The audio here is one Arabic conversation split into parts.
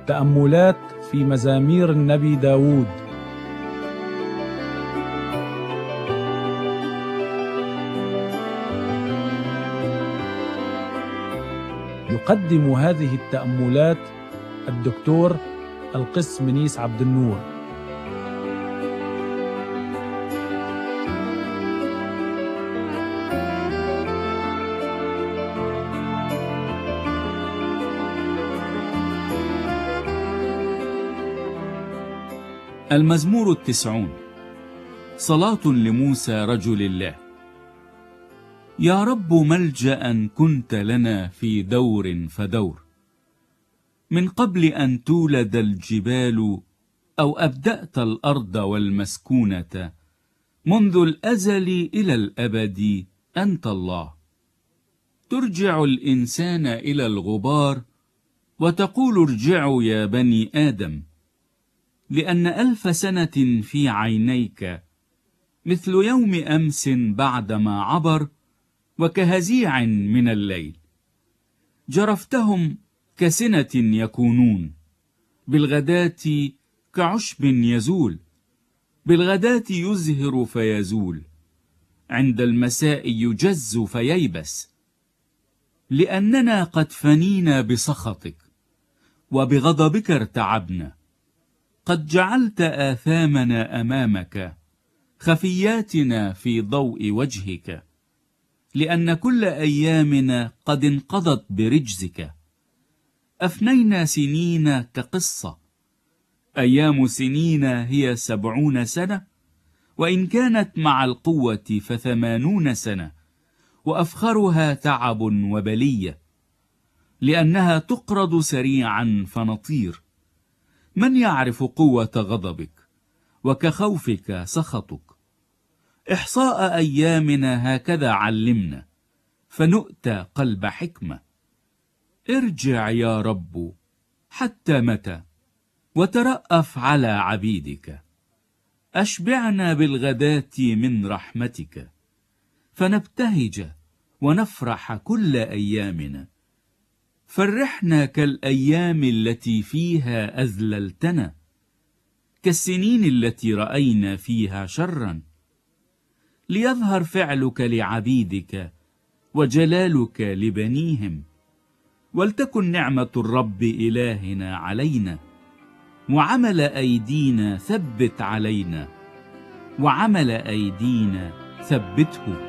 تأملات في مزامير النبي داود. يقدم هذه التأملات الدكتور القس منيس عبد النور. المزمور 90. صلاة لموسى رجل الله. يا رب ملجأ كنت لنا في دور فدور، من قبل أن تولد الجبال أو أبدأت الأرض والمسكونة، منذ الأزل إلى الأبد أنت الله. ترجع الإنسان إلى الغبار وتقول ارجعوا يا بني آدم، لأن 1000 سنة في عينيك مثل يوم أمس بعدما عبر، وكهزيع من الليل. جرفتهم كسنة يكونون، بالغداة كعشب يزول، بالغداة يزهر فيزول، عند المساء يجز فييبس. لأننا قد فنينا بسخطك، وبغضبك ارتعبنا. قد جعلت آثامنا أمامك، خفياتنا في ضوء وجهك. لأن كل أيامنا قد انقضت برجزك، أفنينا سنين كقصة. أيام سنين هي 70 سنة، وإن كانت مع القوة ف80 سنة، وأفخرها تعب وبلية. لأنها تقرض سريعا فنطير. من يعرف قوة غضبك؟ وكخوفك سخطك. إحصاء أيامنا هكذا علمنا، فنؤتى قلب حكمة. ارجع يا رب، حتى متى؟ وترأف على عبيدك. أشبعنا بالغداة من رحمتك، فنبتهج ونفرح كل أيامنا. فرحنا كالأيام التي فيها أذللتنا، كالسنين التي رأينا فيها شرا. ليظهر فعلك لعبيدك، وجلالك لبنيهم. ولتكن نعمة الرب إلهنا علينا، وعمل أيدينا ثبت علينا، وعمل أيدينا ثبته.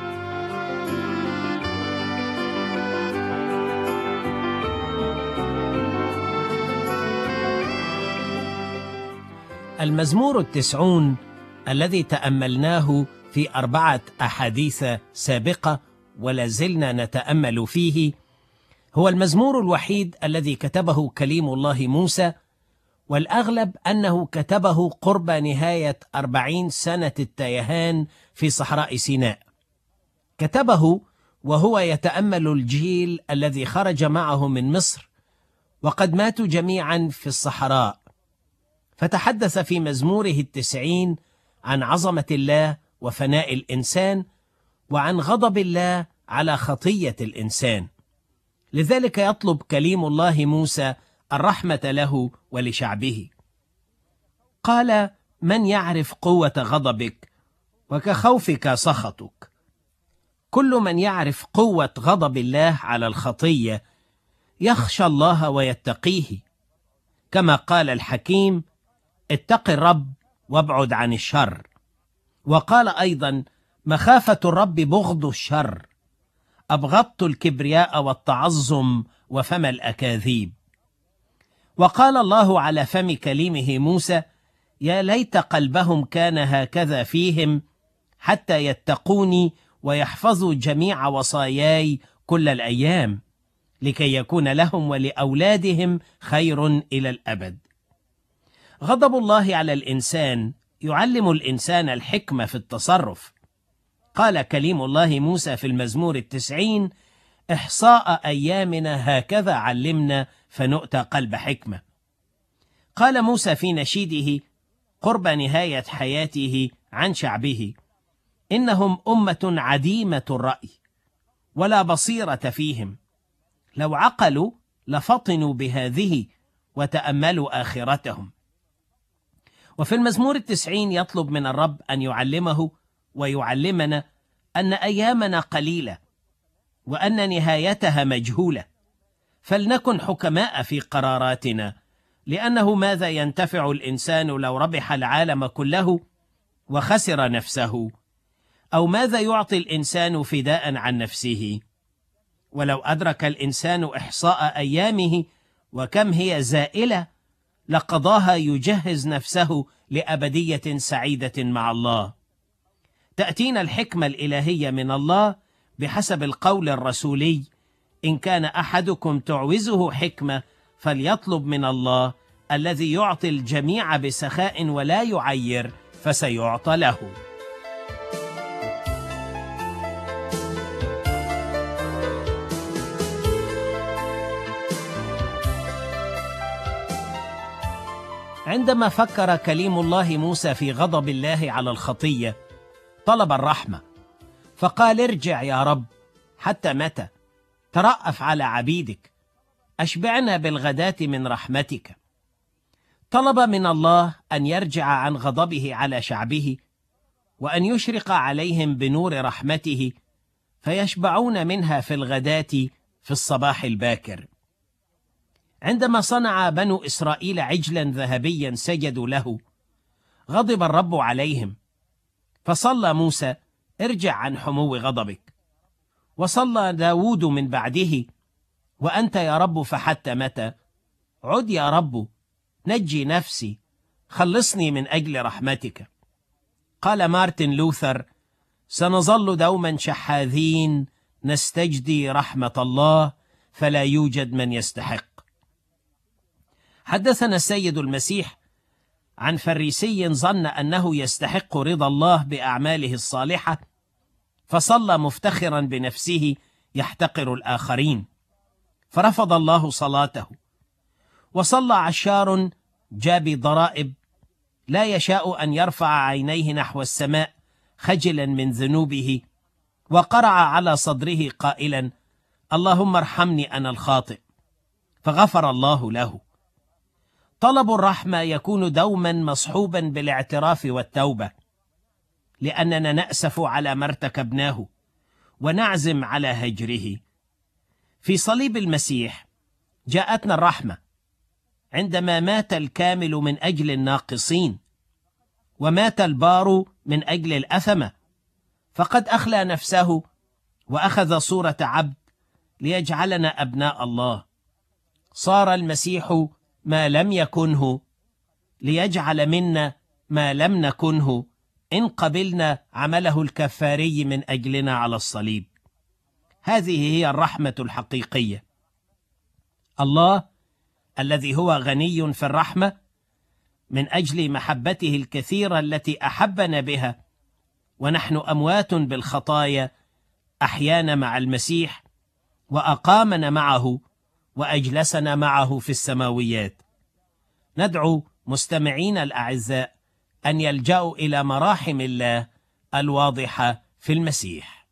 المزمور 90 الذي تأملناه في 4 أحاديث سابقة ولازلنا نتأمل فيه، هو المزمور الوحيد الذي كتبه كليم الله موسى، والأغلب أنه كتبه قرب نهاية 40 سنة التيهان في صحراء سيناء. كتبه وهو يتأمل الجيل الذي خرج معه من مصر، وقد ماتوا جميعا في الصحراء. فتحدث في مزموره 90 عن عظمة الله وفناء الإنسان، وعن غضب الله على خطية الإنسان. لذلك يطلب كليم الله موسى الرحمة له ولشعبه. قال: من يعرف قوة غضبك؟ وكخوفك سخطك. كل من يعرف قوة غضب الله على الخطية يخشى الله ويتقيه، كما قال الحكيم: اتق الرب وابعد عن الشر. وقال أيضا: مخافة الرب بغض الشر. أبغضت الكبرياء والتعظم وفم الأكاذيب. وقال الله على فم كليمه موسى: يا ليت قلبهم كان هكذا فيهم، حتى يتقوني ويحفظوا جميع وصاياي كل الأيام، لكي يكون لهم ولأولادهم خير إلى الأبد. غضب الله على الإنسان يعلم الإنسان الحكمة في التصرف. قال كليم الله موسى في المزمور 90: إحصاء أيامنا هكذا علمنا، فنؤتى قلب حكمة. قال موسى في نشيده قرب نهاية حياته عن شعبه: إنهم أمة عديمة الرأي ولا بصيرة فيهم، لو عقلوا لفطنوا بهذه وتأملوا آخرتهم. وفي المزمور 90 يطلب من الرب أن يعلمه ويعلمنا أن أيامنا قليلة وأن نهايتها مجهولة، فلنكن حكماء في قراراتنا، لأنه ماذا ينتفع الإنسان لو ربح العالم كله وخسر نفسه؟ أو ماذا يعطي الإنسان فداء عن نفسه؟ ولو أدرك الإنسان إحصاء أيامه وكم هي زائلة لقضاها يجهز نفسه لأبدية سعيدة مع الله. تأتينا الحكمة الإلهية من الله بحسب القول الرسولي: إن كان أحدكم تعوزه حكمة فليطلب من الله الذي يعطي الجميع بسخاء ولا يعير، فسيعطى له. عندما فكر كليم الله موسى في غضب الله على الخطية طلب الرحمة، فقال: ارجع يا رب، حتى متى؟ ترأف على عبيدك، أشبعنا بالغداة من رحمتك. طلب من الله أن يرجع عن غضبه على شعبه وأن يشرق عليهم بنور رحمته فيشبعون منها في الغداة في الصباح الباكر. عندما صنع بنو إسرائيل عجلا ذهبيا سجدوا له، غضب الرب عليهم، فصلى موسى: ارجع عن حمو غضبك. وصلى داود من بعده: وأنت يا رب فحتى متى؟ عد يا رب، نجي نفسي، خلصني من أجل رحمتك. قال مارتن لوثر: سنظل دوما شحاذين نستجدي رحمة الله، فلا يوجد من يستحق. حدثنا السيد المسيح عن فريسي ظن أنه يستحق رضا الله بأعماله الصالحة، فصلى مفتخرا بنفسه يحتقر الآخرين، فرفض الله صلاته. وصلى عشار جابي ضرائب لا يشاء أن يرفع عينيه نحو السماء خجلا من ذنوبه، وقرع على صدره قائلا: اللهم ارحمني أنا الخاطئ، فغفر الله له. طلب الرحمة يكون دوما مصحوبا بالاعتراف والتوبة، لأننا نأسف على ما ارتكبناه ونعزم على هجره. في صليب المسيح جاءتنا الرحمة عندما مات الكامل من أجل الناقصين، ومات البار من أجل الأثمة، فقد أخلى نفسه وأخذ صورة عبد ليجعلنا أبناء الله. صار المسيح ما لم يكنه ليجعل منا ما لم نكنه، إن قبلنا عمله الكفاري من أجلنا على الصليب. هذه هي الرحمة الحقيقية. الله الذي هو غني في الرحمة من أجل محبته الكثيرة التي أحبنا بها ونحن أموات بالخطايا، أحيانا مع المسيح وأقامنا معه وأجلسنا معه في السماويات. ندعو مستمعينا الأعزاء أن يلجأوا إلى مراحم الله الواضحة في المسيح.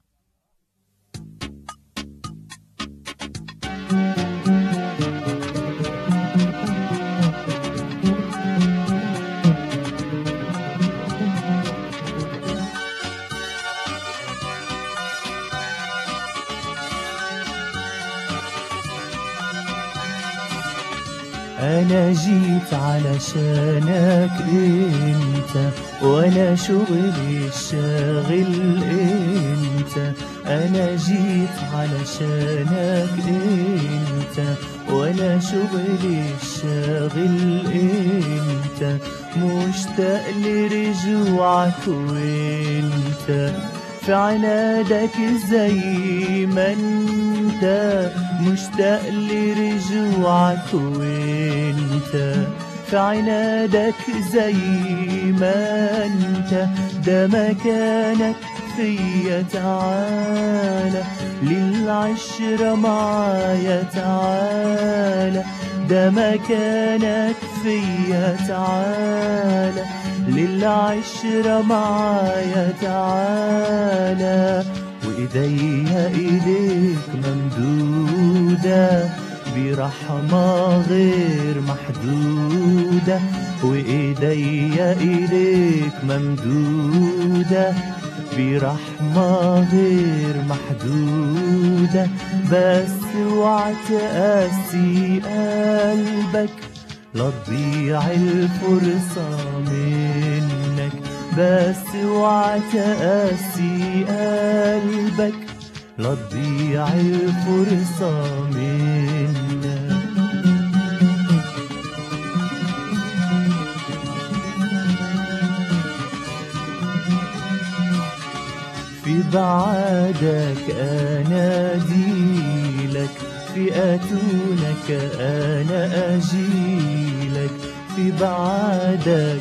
أنا جيت علشانك أنت، ولا شغلي الشاغل أنت. أنا جيت علشانك أنت، ولا شغلي الشاغل أنت. مشتاق لرجوعك وأنت في عنادك زي ما انت. مشتاق لرجوعك وانت في عنادك زي ما انت. ده مكانك فيا، تعالى للعشرة معايا، تعالى. ده مكانك فيا، تعالى للعشرة معايا، تعالى. وإيديا إيديك ممدودة برحمة غير محدودة، وإيدي إليك ممدودة برحمة غير محدودة. بس اوعى تقاسي قلبك لا تضيع الفرصة منك، بس اوعى تقاسي قلبك لا تضيع الفرصة منك. في بعدك أناديلك، في أتونك أنا أجيلك، في بعدك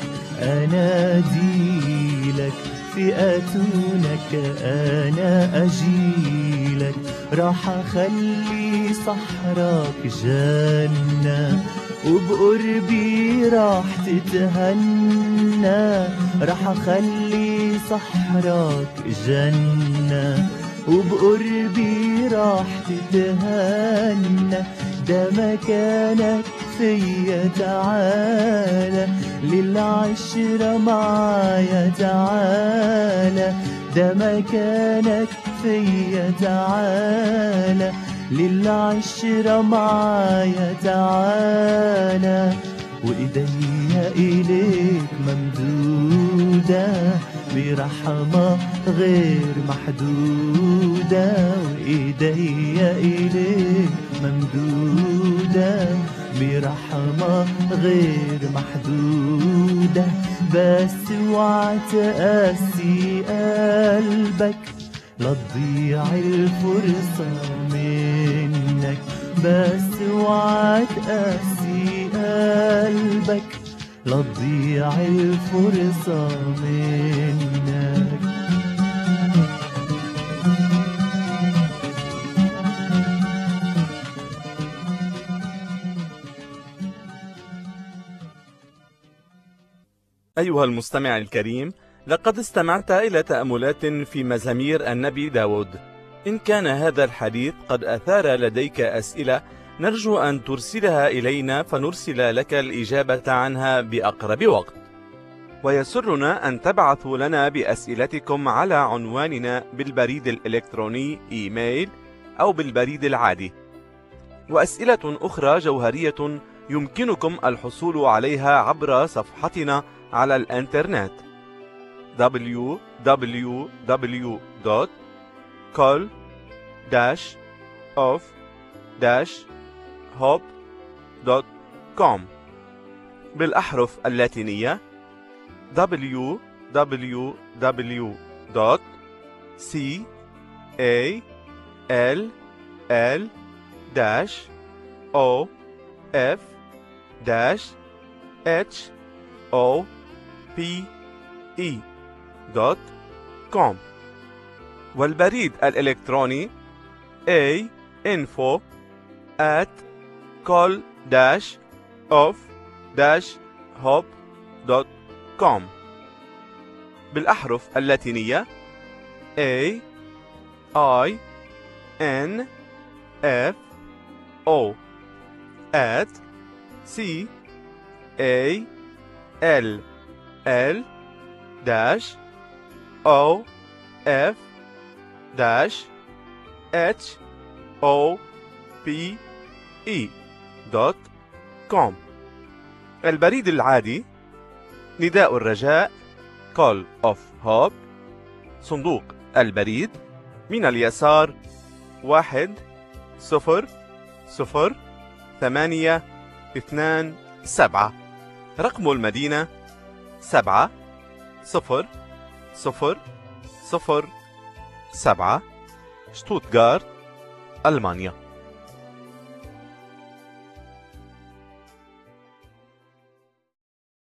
أناديلك، في أتونك أنا أجيلك. راح أخلي صحراك جنة وبقربي راح تتهنى، راح أخلي صحراك جنة وبقربي راح تتهنى. ده مكانك فيا تعالى، للعشرة معايا تعالى. ده مكانك فيا تعالى، للعشرة معايا تعالى. وإيدي إليك ممدودة برحمة غير محدودة، وإيدي إليك ممدودة برحمة غير محدودة. بس اوعى تقاسي قلبك لا تضيع الفرصة منك، بس اوعى تقاسي قلبك لا تضيع الفرصة منك. أيها المستمع الكريم، لقد استمعت إلى تأملات في مزامير النبي داود. إن كان هذا الحديث قد أثار لديك أسئلة، نرجو أن ترسلها إلينا فنرسل لك الإجابة عنها بأقرب وقت. ويسرنا أن تبعثوا لنا بأسئلتكم على عنواننا بالبريد الإلكتروني إيميل أو بالبريد العادي. وأسئلة أخرى جوهرية يمكنكم الحصول عليها عبر صفحتنا على الإنترنت www.call-of-hope.com بالأحرف اللاتينية call-of-hope.com والبريد الإلكتروني info@call-of-hope.com بالأحرف اللاتينية CALL-OFF@CALL-OFF.com البريد العادي نداء الرجاء Call of Hope، صندوق البريد من اليسار 1002827، رقم المدينة 70007، شتوتغارت، ألمانيا.